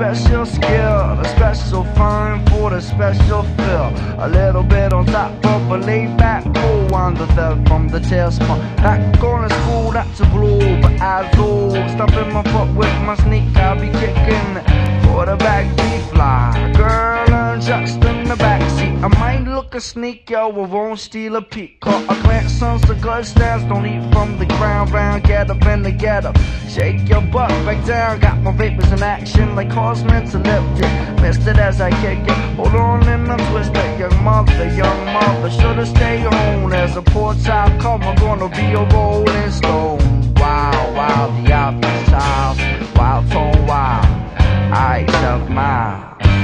special skill, a special fun for the special feel. A little bit on top of a laid back cool under the from the tailspin. Not going to school, that's a blue, but I do. Stumping my foot with my sneak, I'll be kicking for the backbeat fly. Girl, and just in the backseat. I might look a sneak, yo, I won't steal a peek. Caught a glance on the good stairs, don't eat from the ground round. Get up and get up, shake your butt back down. Got my vapors in action like horsemen to lift it. Missed it as I kick it, hold on and I twist it. Young mother, should've stayed home. As a poor child come, I'm gonna be a rolling stone. Wow, wow, the obvious child, wild tone, wild, eyes of mine.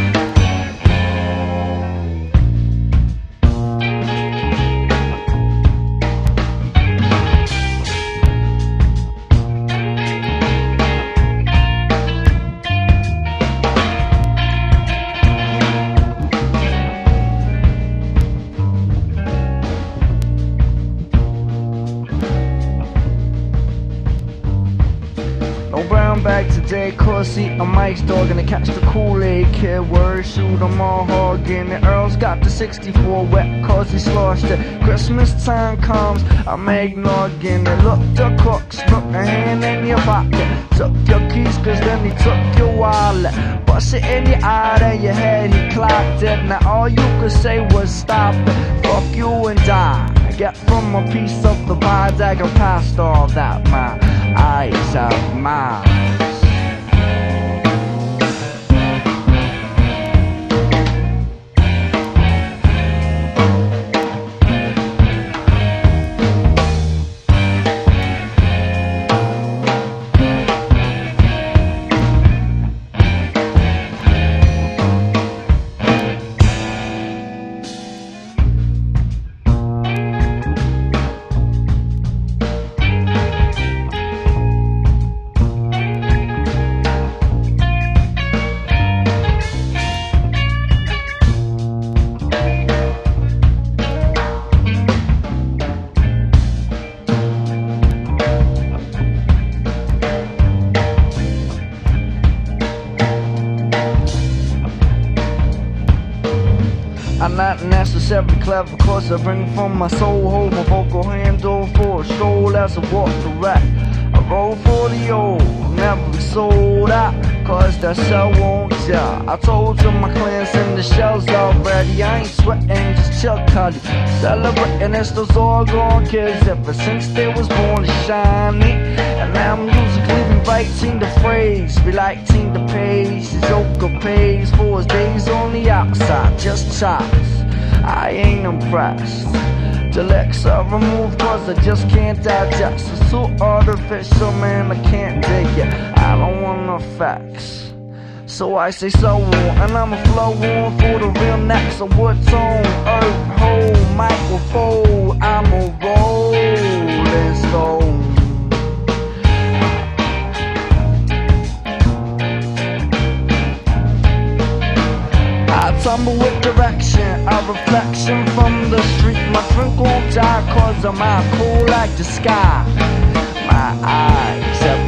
No brown bag today, cause see a Mike's dog gonna catch the Kool-Aid kid. Word, shoot 'em all hogging. The Earl's got the 64 wet cause he sloshed it. Christmas time comes, I'm eggnogging it. Look, the crooks, put a hand in your pocket. Took your keys cause then he took your wallet. Bust it in your eye, then your head, he clocked it. Now all you could say was stop it, fuck you and die. Get from a piece of the pie, dagger past all that, my eyes of mine. I'm not necessarily clever, cause I bring from my soul. Hold my vocal handle for a stroll as I walk the rack. I roll for the old, never be sold out, cause that shell won't jar. I told you my clans and the shells already. I ain't sweating, just chill, cause celebrating it's those all gone kids ever since they was born to shiny. And now I'm musically rewriting the phrase, relighting the page. The Joker pays for his days on the outside, just chops. I ain't impressed. The legs are removed cause I just can't digest. It's too artificial, man, I can't dig it. I don't want no facts, so I say so on. And I'ma flow on for the real next. A wood tone, earth, hole, microphone. I'm a rolling stone. I tumble with direction, a reflection from the street. My drink won't die cause I'm out cool like the sky. My eyes have